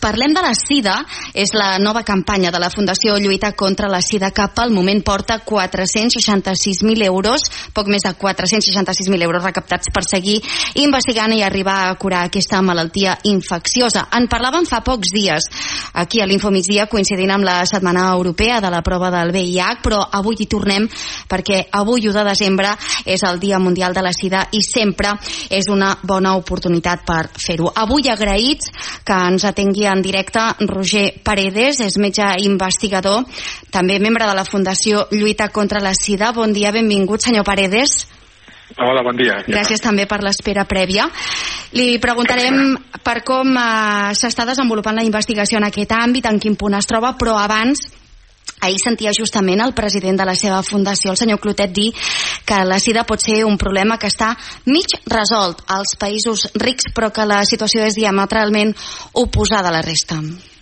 Parlem de la sida, és la nova campanya de la Fundació Lluita contra la Sida que pel moment porta 466.000 euros, poc més de 466.000 euros recaptats per seguir investigant i arribar a curar aquesta malaltia infecciosa. En parlàvem fa pocs dies aquí a l'Infomigdia, coincidint amb la Setmana Europea de la prova del VIH, però avui hi tornem perquè avui 1 de desembre és el Dia Mundial de la Sida i sempre és una bona oportunitat per fer-ho. Avui agraïts que ens atengui en directe Roger Paredes, és metge investigador, també membre de la Fundació Lluita contra la Sida. Bon dia, benvingut, senyor Paredes. Hola, bon dia. Gràcies també per l'espera prèvia. Li preguntarem per com s'està desenvolupant la investigació en aquest àmbit, en quin punt es troba, però abans ahir sentia justament el president de la seva fundació, el senyor Clotet, dir que la sida pot ser un problema que està mig resolt als països rics, però que la situació és diametralment oposada a la resta.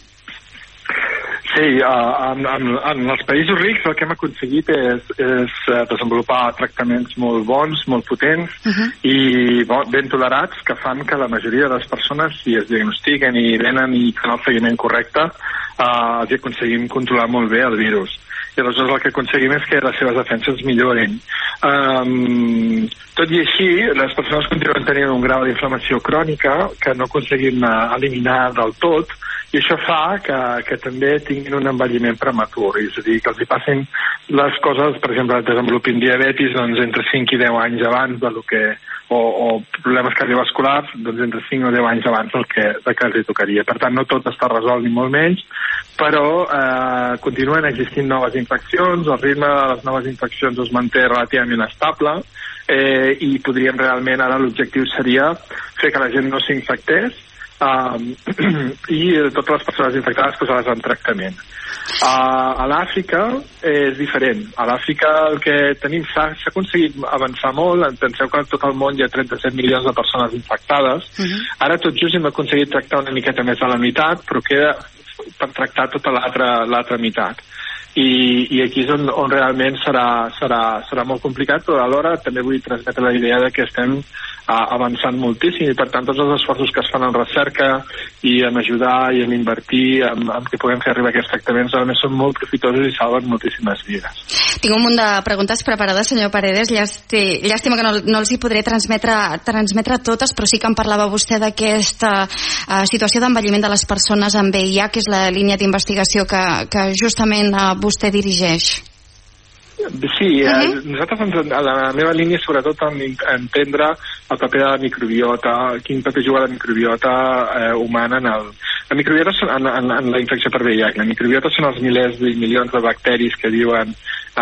Sí, en els països rics el que hem aconseguit és desenvolupar tractaments molt bons, molt potents i ben tolerats, que fan que la majoria de les persones, si es diagnostiquen i venen i fan el seguiment correcte, els aconseguim controlar molt bé el virus. I aleshores el que aconseguim és que les seves defenses millorin. Tot i així, les persones continuen tenint un grau d'inflamació crònica que no aconseguim eliminar del tot, i això fa que també tinguin un envelliment prematur, és a dir, que els hi passin les coses, per exemple, desenvolupin diabetis entre 5 i 10 anys abans del que, o problemes cardiovasculars entre 5 o 10 anys abans del que els hi tocaria. Per tant, no tot està resolt ni molt menys, però continuen existint noves infeccions, el ritme de les noves infeccions es manté relativament estable, i podríem realment, ara l'objectiu seria fer que la gent no s'infectés, i totes les persones infectades posar-les en tractament. A l'Àfrica és diferent. A l'Àfrica el que tenim s'ha aconseguit avançar molt. Penseu que a tot el món hi ha 37 milions de persones infectades. Ara tot just hem aconseguit tractar una miqueta més de la meitat, però queda per tractar tota l'altra meitat. I aquí és on realment serà molt complicat, però alhora també vull transmetre la idea de que estem avançant moltíssim i per tant tots els esforços que es fan en recerca i en ajudar i en invertir en que puguem fer arribar aquests tractaments realment són molt profitosos i salven moltíssimes vides. Tinc un munt de preguntes preparades, senyor Paredes. Llàstima que no els hi podré transmetre totes, però sí que em parlava vostè d'aquesta situació d'envelliment de les persones amb VIH, que és la línia d'investigació que justament vostè dirigeix. Sí, nosaltres a la meva línia sobretot entendre el paper de la microbiota, quin paper juga la microbiota humana la microbiota en la infecció per VIH. La microbiota són els milers i milions de bacteris que viuen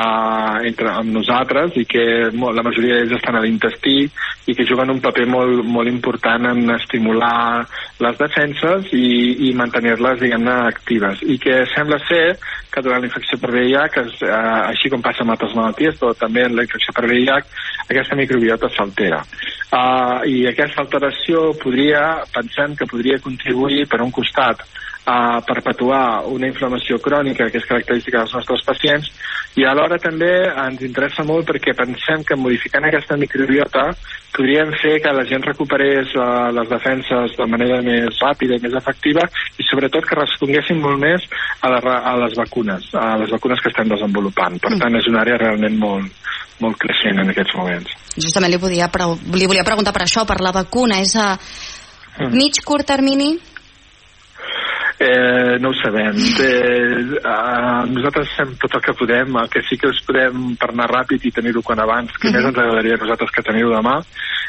amb nosaltres i que la majoria d'ells estan a l'intestí i que juguen un paper molt important en estimular les defenses i mantenir-les, diguem-ne, actives. I que sembla ser que durant la infecció per VIH, així com passa amb altres malalties, però també en la infecció per VIH, aquesta microbiota s'altera. I aquesta alteració pensem que podria contribuir, per un costat, a perpetuar una inflamació crònica que és característica dels nostres pacients i alhora també ens interessa molt perquè pensem que modificant aquesta microbiota podríem fer que la gent recuperés les defenses de manera més ràpida i més efectiva i sobretot que responguessin molt més a les vacunes que estem desenvolupant. Per tant, és una àrea realment molt creixent en aquests moments. Justament li volia preguntar per això, per la vacuna. És a mig, curt termini? No ho sabem. Nosaltres fem tot el que podem. El que sí que us podem per anar ràpid i tenir-ho quan abans, que més ens agradaria a nosaltres que tenir-ho demà.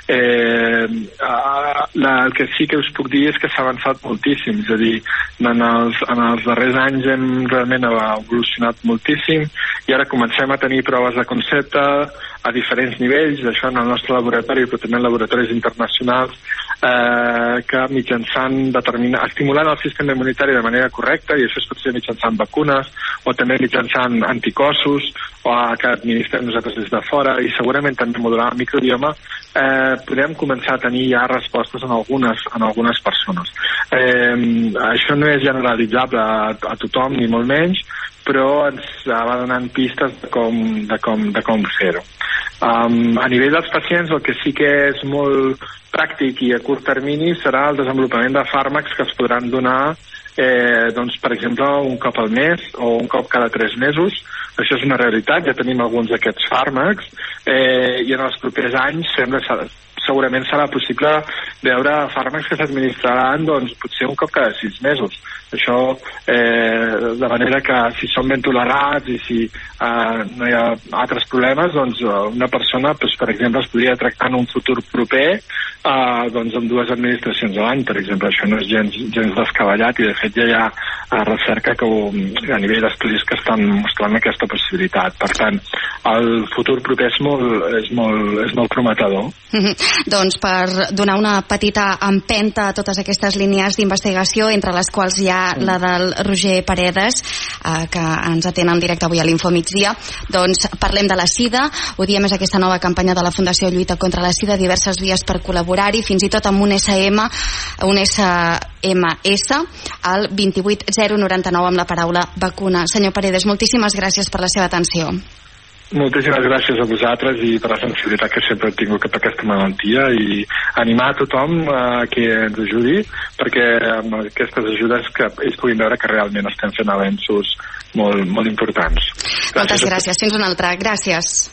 El que sí que us puc dir és que s'ha avançat moltíssim. És a dir, en els darrers anys hem realment evolucionat moltíssim i ara comencem a tenir proves de concepte a diferents nivells, això en el nostre laboratori, però també en laboratoris internacionals, que mitjançant estimulant el sistema immunitari de manera correcta, i això es pot ser mitjançant vacunes o també mitjançant anticossos o que administrem nosaltres des de fora i segurament també modular el microbioma, podem començar a tenir ja respostes en algunes persones. Això no és generalitzable a tothom ni molt menys, però ens va donant pistes de com fer-ho. A nivell dels pacients, el que sí que és molt pràctic i a curt termini serà el desenvolupament de fàrmacs que es podran donar doncs, per exemple, un cop al mes o un cop cada 3 mesos. Això és una realitat, ja tenim alguns d'aquests fàrmacs i en els propers anys segurament serà possible veure fàrmacs que s'administraran doncs, potser un cop cada 6 mesos. Això de manera que si són ben tolerats i si no hi ha altres problemes, doncs una persona, doncs, per exemple, es podria tractar en un futur proper doncs, amb 2 administracions a l'any, per exemple. Això no és gens descabellat i de fet ja hi ha recerca a nivell d'estudis que estan mostrant aquesta possibilitat. Per tant, el futur proper és molt prometedor. Doncs per donar una petita empenta a totes aquestes línies d'investigació, entre les quals hi ha la del Roger Paredes, que ens atén en directe avui a l'Infomigdia, doncs parlem de la SIDA. Ho diem, és aquesta nova campanya de la Fundació Lluita contra la SIDA, diverses vies per col·laborar-hi, fins i tot amb un SMS al 28099 amb la paraula vacuna. Senyor Paredes, moltíssimes gràcies per la seva atenció. Moltíssimes gràcies a vosaltres i per la sensibilitat que sempre he tingut cap a aquesta malaltia, i animar a tothom que ens ajudi, perquè amb aquestes ajudes que ells puguin veure que realment estem fent avenços molt, molt importants. Moltes gràcies. Fins una altra. Gràcies.